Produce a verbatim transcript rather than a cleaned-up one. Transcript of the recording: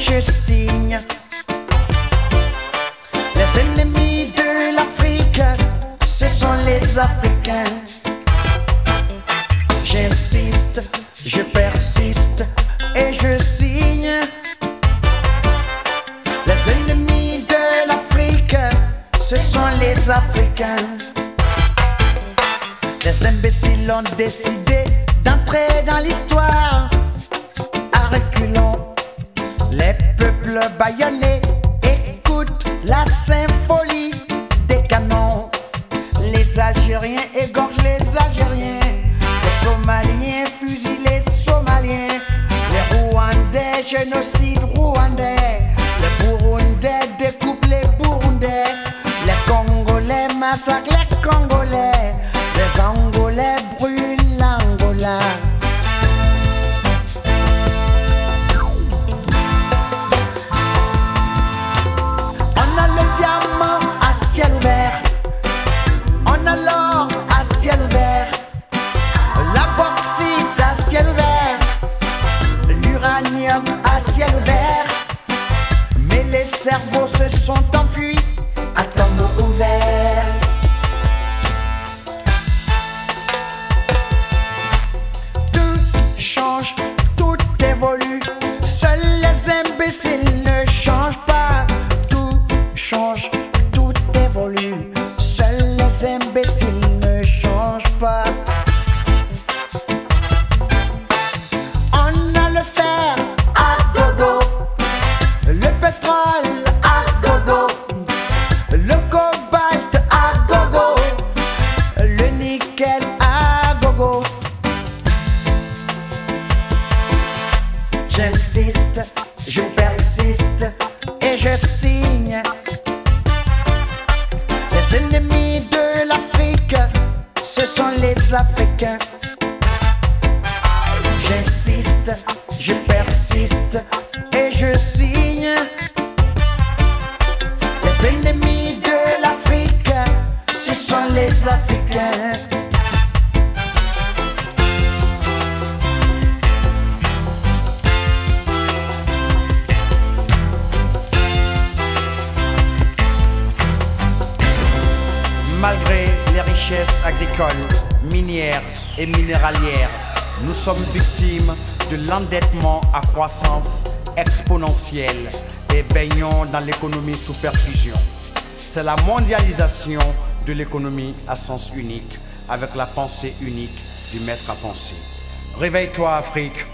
je signe. Les ennemis de l'Afrique, ce sont les Africains. J'insiste, je persiste et je signe. Les ennemis de l'Afrique, ce sont les Africains. Les imbéciles ont décidé d'entrer dans l'histoire. À reculons, les peuples bâillonnés écoutent la symphonie des canons. Les Algériens égorgent les Algériens. Les Somaliens fusillent les Somaliens. Les Rwandais génocide rwandais. Les Burundais découpent les Burundais. Les Congolais massacrent les Congolais. Les Angolais brûlent l'Angola. On a le diamant à ciel ouvert. On a l'or à ciel ouvert. La bauxite à ciel ouvert. L'uranium à ciel ouvert. Mais les cerveaux se sont enfuis à tombeau ouvert. Tout évolue, seuls les imbéciles ne changent pas. Tout change, tout évolue, seuls les imbéciles ne changent pas. On a le fer à gogo, le pétrole à gogo, le cobalt à gogo, le nickel à gogo. J'insiste, je persiste et je signe. Les ennemis de l'Afrique, ce sont les Africains. J'insiste, je persiste et je signe. Les ennemis de l'Afrique, ce sont les Africains. Malgré les richesses agricoles, minières et minéralières, nous sommes victimes de l'endettement à croissance exponentielle et baignons dans l'économie sous perfusion. C'est la mondialisation de l'économie à sens unique, avec la pensée unique du maître à penser. Réveille-toi, Afrique.